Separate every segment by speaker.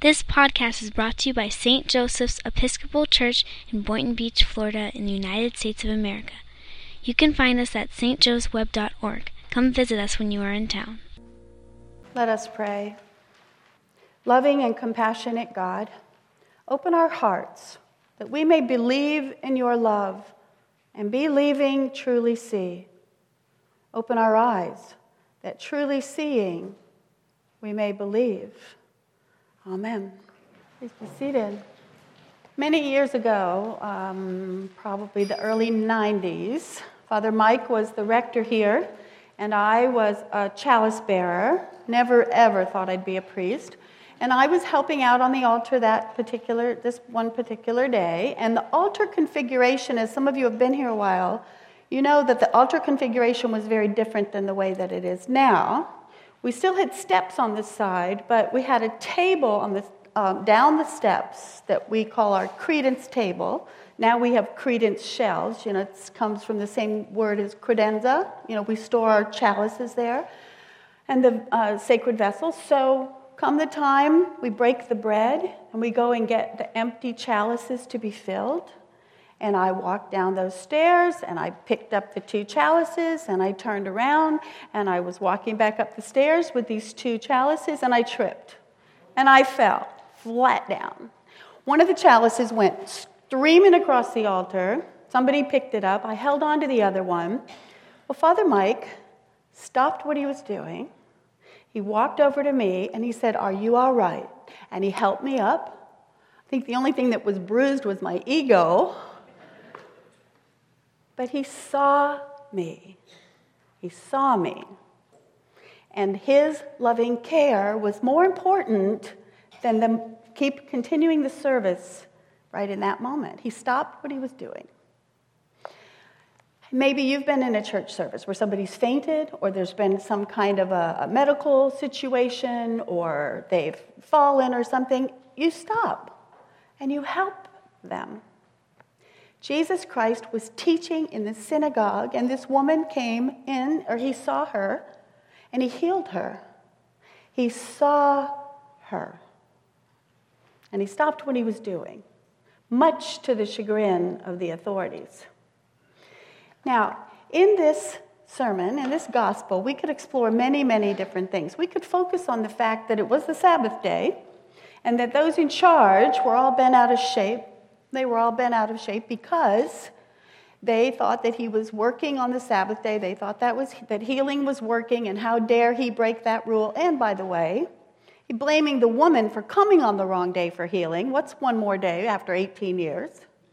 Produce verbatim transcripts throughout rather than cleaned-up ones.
Speaker 1: This podcast is brought to you by Saint Joseph's Episcopal Church in Boynton Beach, Florida, in the United States of America. You can find us at s t joes web dot org. Come visit us when you are in town.
Speaker 2: Let us pray. Loving and compassionate God, open our hearts that we may believe in your love and believing truly see. Open our eyes that truly seeing we may believe. Amen. Please be seated. Many years ago, um, probably the early nineties, Father Mike was the rector here, and I was a chalice bearer. Never, ever thought I'd be a priest. And I was helping out on the altar that particular, this one particular day. And the altar configuration, as some of you have been here a while, you know that the altar configuration was very different than the way that it is now. We still had steps on this side, but we had a table on the um, down the steps that we call our credence table. Now we have credence shelves. You know, it comes from the same word as credenza. You know, we store our chalices there and the uh, sacred vessels. So come the time, we break the bread and we go and get the empty chalices to be filled. And I walked down those stairs, and I picked up the two chalices, and I turned around, and I was walking back up the stairs with these two chalices, and I tripped. And I fell flat down. One of the chalices went streaming across the altar. Somebody picked it up. I held on to the other one. Well, Father Mike stopped what he was doing. He walked over to me, and he said, "Are you all right?" And he helped me up. I think the only thing that was bruised was my ego. But he saw me. He saw me. And his loving care was more important than the keep continuing the service right in that moment. He stopped what he was doing. Maybe you've been in a church service where somebody's fainted, or there's been some kind of a, a medical situation, or they've fallen or something. You stop and you help them. Jesus Christ was teaching in the synagogue, and this woman came in, or he saw her, and he healed her. He saw her. And he stopped what he was doing, much to the chagrin of the authorities. Now, in this sermon, in this gospel, we could explore many, many different things. We could focus on the fact that it was the Sabbath day, and that those in charge were all bent out of shape. They were all bent out of shape because they thought that he was working on the Sabbath day. They thought that was that healing was working, and how dare he break that rule. And by the way, he blaming the woman for coming on the wrong day for healing. What's one more day after eighteen years?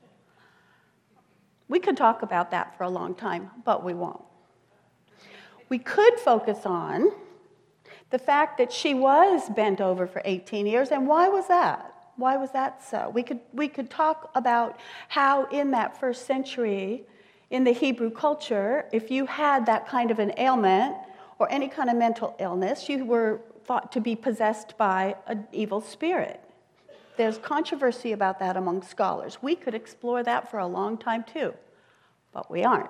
Speaker 2: We could talk about that for a long time, but we won't. We could focus on the fact that she was bent over for eighteen years, and why was that? Why was that so? We could we could talk about how in that first century, in the Hebrew culture, if you had that kind of an ailment or any kind of mental illness, you were thought to be possessed by an evil spirit. There's controversy about that among scholars. We could explore that for a long time too, but we aren't.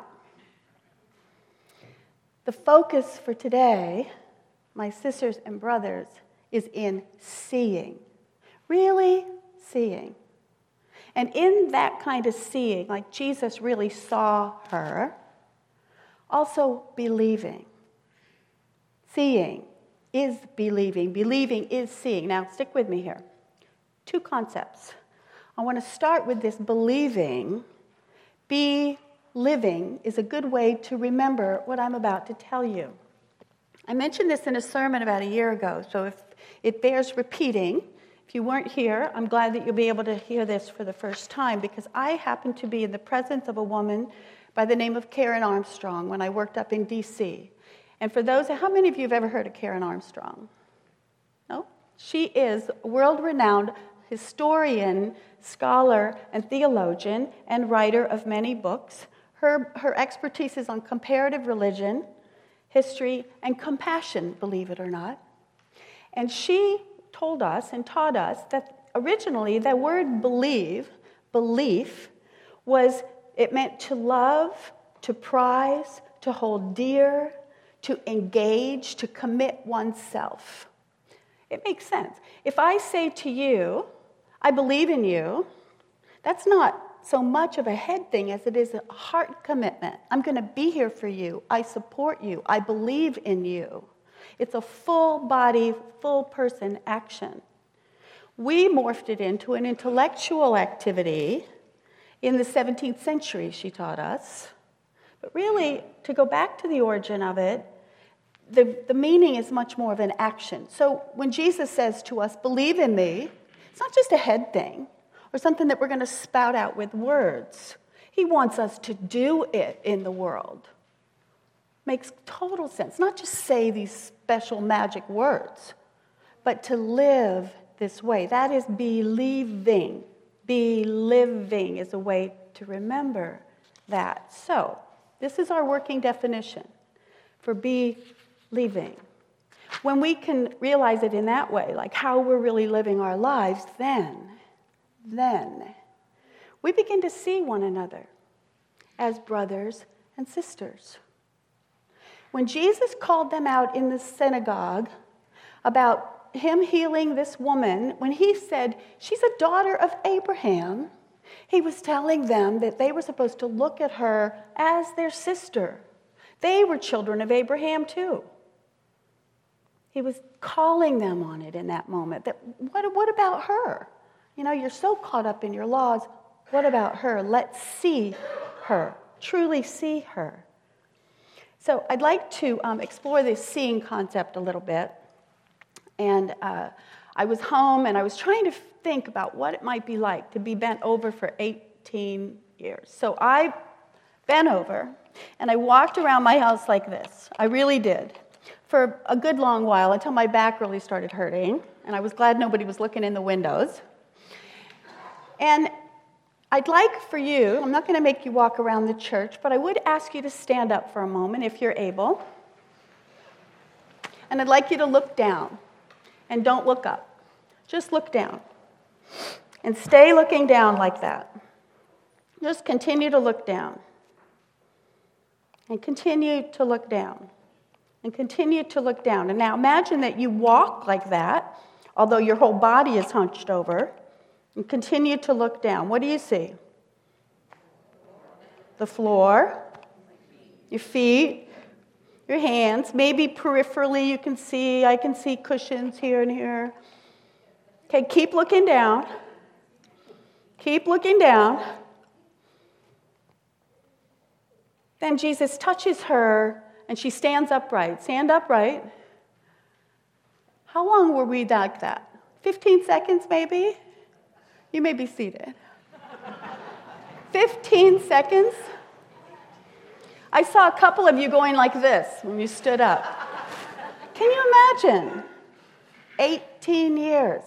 Speaker 2: The focus for today, my sisters and brothers, is in seeing. Really seeing. And in that kind of seeing, like Jesus really saw her, also believing. Seeing is believing. Believing is seeing. Now, stick with me here. Two concepts. I want to start with this believing. Be living is a good way to remember what I'm about to tell you. I mentioned this in a sermon about a year ago, so if it bears repeating. If you weren't here, I'm glad that you'll be able to hear this for the first time, because I happened to be in the presence of a woman by the name of Karen Armstrong when I worked up in D C And for those, how many of you have ever heard of Karen Armstrong? No? She is a world-renowned historian, scholar, and theologian, and writer of many books. Her, her expertise is on comparative religion, history, and compassion, believe it or not. And she told us and taught us that originally the word believe, belief, was, it meant to love, to prize, to hold dear, to engage, to commit oneself. It makes sense. If I say to you, I believe in you, that's not so much of a head thing as it is a heart commitment. I'm going to be here for you. I support you. I believe in you. It's a full body, full person action. We morphed it into an intellectual activity in the seventeenth century, she taught us. But really, to go back to the origin of it, the, the meaning is much more of an action. So when Jesus says to us, believe in me, it's not just a head thing or something that we're going to spout out with words. He wants us to do it in the world. Makes total sense. Not just say these special magic words, but to live this way. That is believing. Be living is a way to remember that. So, this is our working definition for be living. When we can realize it in that way, like how we're really living our lives, then, then, we begin to see one another as brothers and sisters. When Jesus called them out in the synagogue about him healing this woman, when he said, she's a daughter of Abraham, he was telling them that they were supposed to look at her as their sister. They were children of Abraham too. He was calling them on it in that moment. That what, what about her? You know, you're so caught up in your laws. What about her? Let's see her. Truly see her. So I'd like to um, explore this seeing concept a little bit. And uh, I was home and I was trying to think about what it might be like to be bent over for eighteen years. So I bent over and I walked around my house like this. I really did. For a good long while until my back really started hurting. And I was glad nobody was looking in the windows. And I'd like for you, I'm not going to make you walk around the church, but I would ask you to stand up for a moment if you're able. And I'd like you to look down. And don't look up. Just look down. And stay looking down like that. Just continue to look down. And continue to look down. And continue to look down. And now imagine that you walk like that, although your whole body is hunched over. And continue to look down. What do you see? The floor. Your feet. Your hands, maybe peripherally you can see, I can see cushions here and here. Okay, keep looking down. Keep looking down. Then Jesus touches her and she stands upright. Stand upright. How long were we like that? fifteen seconds maybe? You may be seated. fifteen seconds? I saw a couple of you going like this when you stood up. Can you imagine? eighteen years.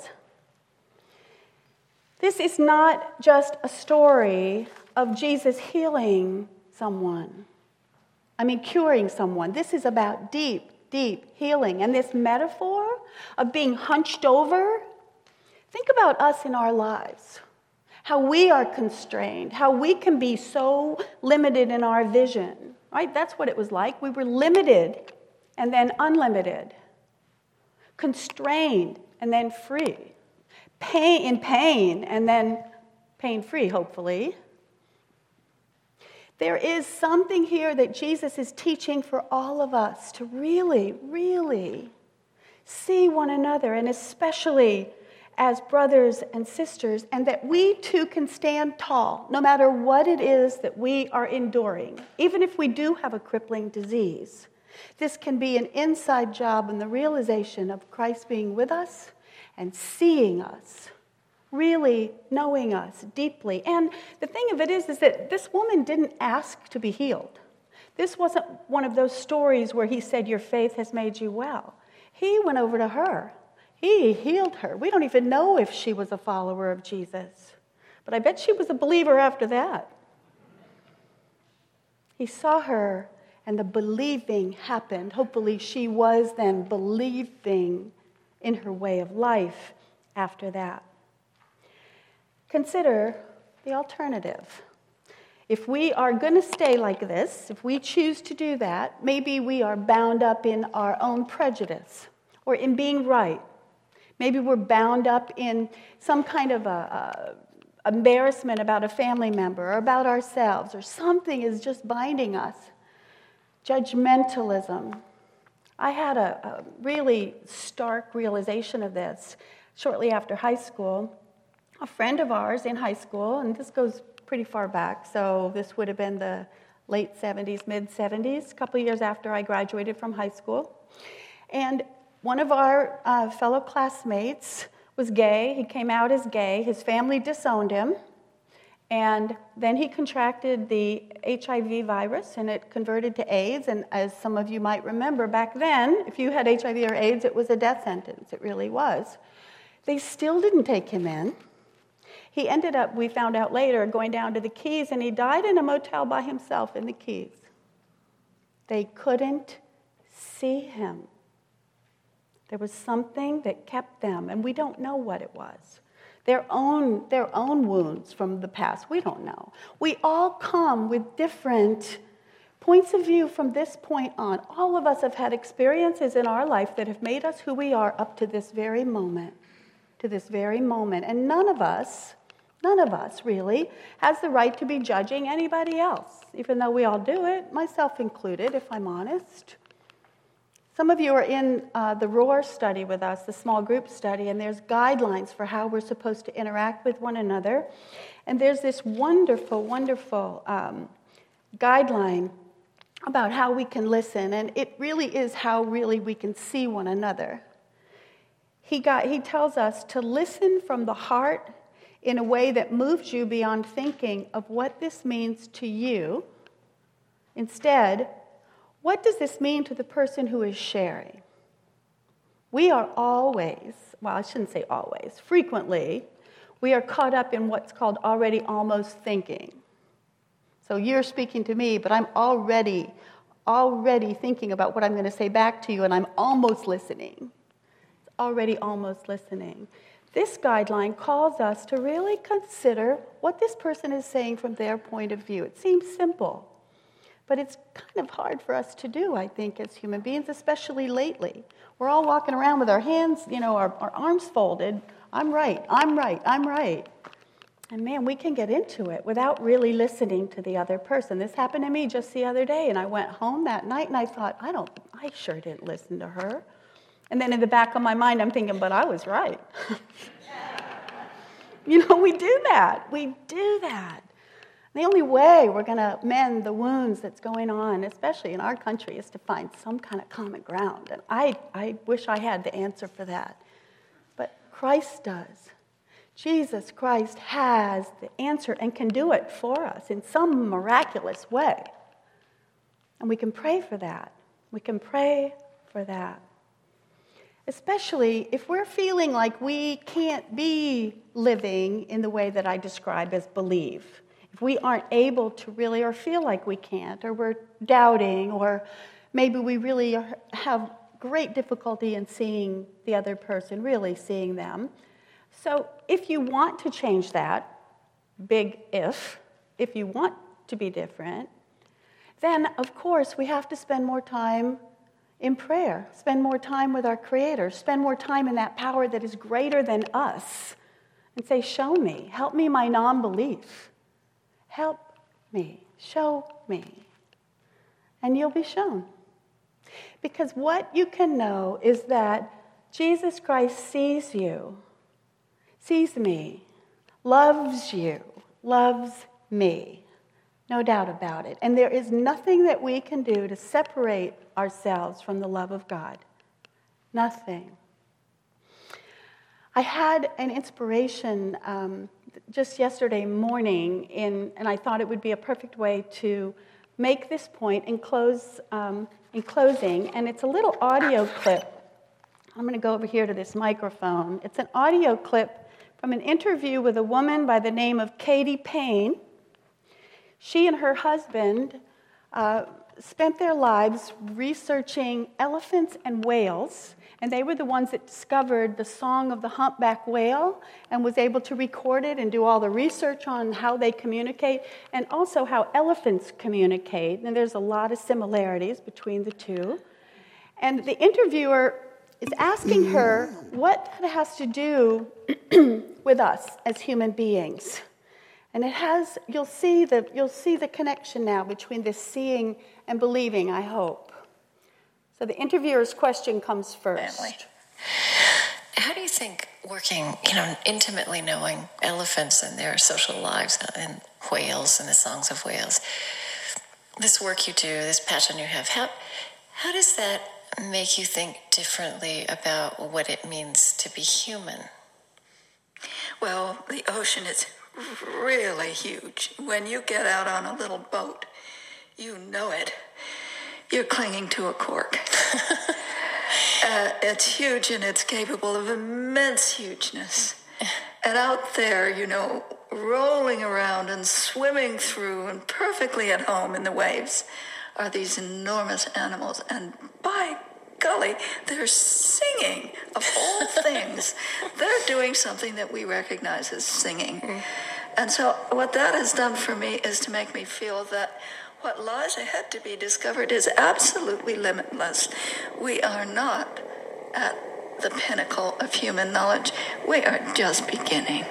Speaker 2: This is not just a story of Jesus healing someone. I mean, curing someone. This is about deep, deep healing. And this metaphor of being hunched over, think about us in our lives. How we are constrained, how we can be so limited in our vision, right? That's what it was like. We were limited and then unlimited, constrained and then free, pain in pain and then pain-free, hopefully. There is something here that Jesus is teaching for all of us to really, really see one another, and especially as brothers and sisters, and that we too can stand tall no matter what it is that we are enduring. Even if we do have a crippling disease, this can be an inside job in the realization of Christ being with us and seeing us, really knowing us deeply. And the thing of it is, is that this woman didn't ask to be healed. This wasn't one of those stories where he said, your faith has made you well. He went over to her. He healed her. We don't even know if she was a follower of Jesus. But I bet she was a believer after that. He saw her, and the believing happened. Hopefully she was then believing in her way of life after that. Consider the alternative. If we are going to stay like this, if we choose to do that, maybe we are bound up in our own prejudice or in being right. Maybe we're bound up in some kind of a, a embarrassment about a family member or about ourselves, or something is just binding us. Judgmentalism. I had a, a really stark realization of this shortly after high school. A friend of ours in high school, and this goes pretty far back, so this would have been the late seventies, mid-seventies, a couple years after I graduated from high school. And one of our uh, fellow classmates was gay. He came out as gay. His family disowned him. And then he contracted the H I V virus, and it converted to AIDS. And as some of you might remember, back then, if you had H I V or AIDS, it was a death sentence. It really was. They still didn't take him in. He ended up, we found out later, going down to the Keys, and he died in a motel by himself in the Keys. They couldn't see him. There was something that kept them, and we don't know what it was. Their own, their own wounds from the past, we don't know. We all come with different points of view from this point on. All of us have had experiences in our life that have made us who we are up to this very moment, to this very moment. And none of us, none of us really, has the right to be judging anybody else, even though we all do it, myself included, if I'm honest. Some of you are in uh, the ROAR study with us, the small group study, and there's guidelines for how we're supposed to interact with one another. And there's this wonderful, wonderful um, guideline about how we can listen, and it really is how really we can see one another. He, got, he tells us to listen from the heart in a way that moves you beyond thinking of what this means to you. Instead, what does this mean to the person who is sharing? We are always, well, I shouldn't say always, frequently, we are caught up in what's called already almost thinking. So you're speaking to me, but I'm already, already thinking about what I'm going to say back to you, and I'm almost listening. It's already almost listening. This guideline calls us to really consider what this person is saying from their point of view. It seems simple. But it's kind of hard for us to do, I think, as human beings, especially lately. We're all walking around with our hands, you know, our, our arms folded. I'm right, I'm right, I'm right. And man, we can get into it without really listening to the other person. This happened to me just the other day, and I went home that night and I thought, I don't, I sure didn't listen to her. And then in the back of my mind, I'm thinking, but I was right. You know, we do that. We do that. The only way we're going to mend the wounds that's going on, especially in our country, is to find some kind of common ground. And I, I wish I had the answer for that. But Christ does. Jesus Christ has the answer and can do it for us in some miraculous way. And we can pray for that. We can pray for that. Especially if we're feeling like we can't be living in the way that I describe as believe. If we aren't able to really, or feel like we can't, or we're doubting, or maybe we really are, have great difficulty in seeing the other person, really seeing them. So if you want to change that, big if, if you want to be different, then of course we have to spend more time in prayer, spend more time with our Creator, spend more time in that power that is greater than us, and say, show me, help me my non-belief. Help me, show me, and you'll be shown. Because what you can know is that Jesus Christ sees you, sees me, loves you, loves me, no doubt about it. And there is nothing that we can do to separate ourselves from the love of God. Nothing. I had an inspiration um, just yesterday morning, in, and I thought it would be a perfect way to make this point in, close, um, in closing, and it's a little audio clip. I'm going to go over here to this microphone. It's an audio clip from an interview with a woman by the name of Katie Payne. She and her husband uh, spent their lives researching elephants and whales, and they were the ones that discovered the song of the humpback whale and was able to record it and do all the research on how they communicate and also how elephants communicate. And there's a lot of similarities between the two. And the interviewer is asking her what it has to do with us as human beings. And it has, you'll see the, you'll see the connection now between this seeing and believing, I hope. So the interviewer's question comes first.
Speaker 3: Family. How do you think working, you know, intimately knowing elephants and their social lives and whales and the songs of whales, this work you do, this passion you have, how how does that make you think differently about what it means to be human?
Speaker 4: Well, the ocean is really huge. When you get out on a little boat, you know it. You're clinging to a cork. uh, it's huge and it's capable of immense hugeness. And out there, you know, rolling around and swimming through and perfectly at home in the waves are these enormous animals. And by golly, they're singing, of all things. They're doing something that we recognize as singing. Mm. And so what that has done for me is to make me feel that what lies ahead to be discovered is absolutely limitless. We are not at the pinnacle of human knowledge. We are just beginning.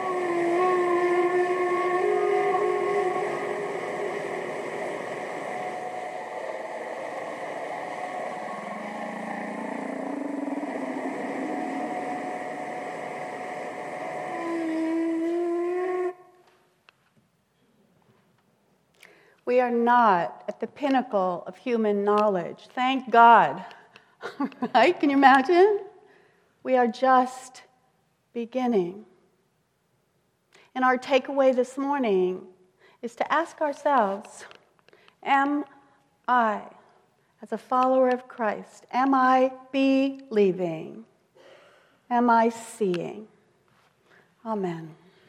Speaker 2: We are not at the pinnacle of human knowledge. Thank God. Right? Can you imagine? We are just beginning. And our takeaway this morning is to ask ourselves, am I, as a follower of Christ, am I believing? Am I seeing? Amen.